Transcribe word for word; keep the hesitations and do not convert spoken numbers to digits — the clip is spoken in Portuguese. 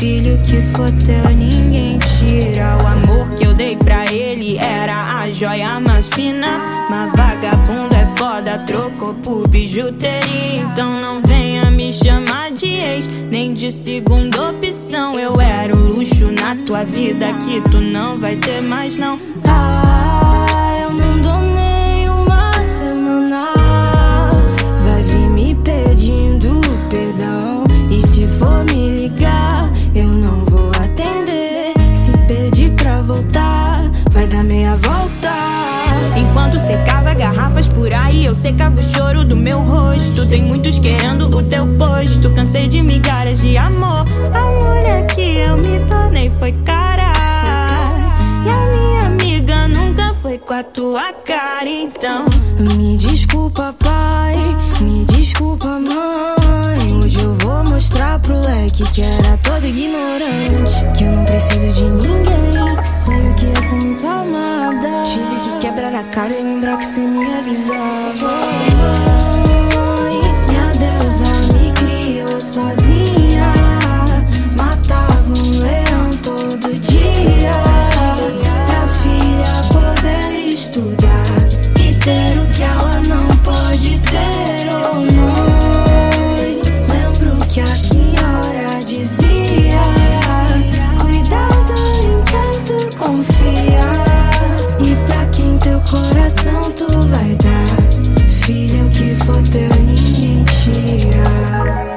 Filho que for teu, ninguém tira. O amor que eu dei pra ele era a joia mais fina. Mas vagabundo é foda, trocou por bijuteria. Então não venha me chamar de ex, nem de segunda opção. Eu era um luxo na tua vida que tu não vai ter mais não. Ah, eu não dou nem uma semana. Vai vir me pedindo perdão. E se for me ligar, eu não vou atender. Se pedir pra voltar, vai dar meia volta. Enquanto secava garrafas por aí, eu secava o choro do meu rosto. Tem muitos querendo o teu posto. Cansei de migalhas de amor. A mulher que eu me tornei foi cara. E a minha amiga nunca foi com a tua cara. Então me desculpa, pai, me desculpa, mãe. Hoje eu vou mostrar pro leque que era todo ignorante, que eu não preciso de ninguém. Sei o que é ser muito amada. Tive que quebrar a cara e lembrar que cê me avisava. Mãe, minha deusa me criou sozinha. Matava um leão todo dia pra filha poder estudar e ter o que ela não pode ter. Oh mãe, lembro que a senhora dizia: cuidado em quem tu confia, e pra quem teu coração tu vai dar. Filho que for teu, ninguém tira.